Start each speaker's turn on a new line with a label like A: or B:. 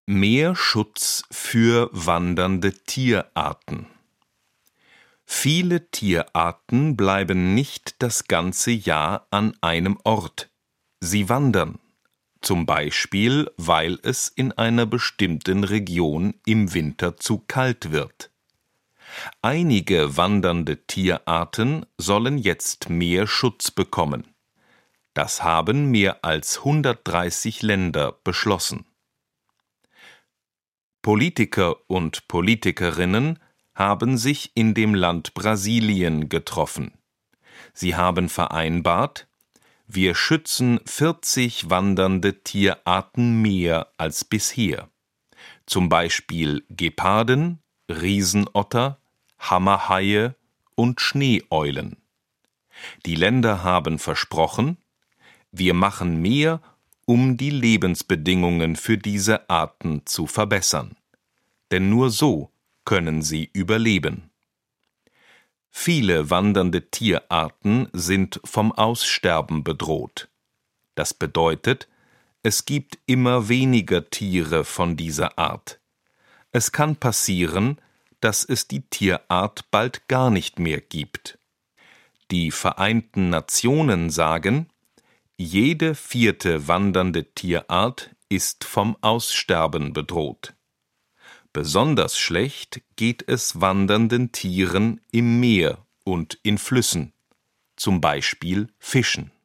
A: Mehr Schutz für wandernde Tierarten. Viele Tierarten bleiben nicht das ganze Jahr an einem Ort. Sie wandern, zum Beispiel, weil es in einer bestimmten Region im Winter zu kalt wird. Einige wandernde Tierarten sollen jetzt mehr Schutz bekommen. Das haben mehr als 130 Länder beschlossen. Politiker und Politikerinnen haben sich in dem Land Brasilien getroffen. Sie haben vereinbart, wir schützen 40 wandernde Tierarten mehr als bisher. Zum Beispiel Geparden, Riesenotter, Hammerhaie und Schneeeulen. Die Länder haben versprochen, wir machen mehr, um die Lebensbedingungen für diese Arten zu verbessern. Denn nur so können sie überleben. Viele wandernde Tierarten sind vom Aussterben bedroht. Das bedeutet, es gibt immer weniger Tiere von dieser Art. Es kann passieren, dass es die Tierart bald gar nicht mehr gibt. Die Vereinten Nationen sagen, jede 4. wandernde Tierart ist vom Aussterben bedroht. Besonders schlecht geht es wandernden Tieren im Meer und in Flüssen, zum Beispiel Fischen.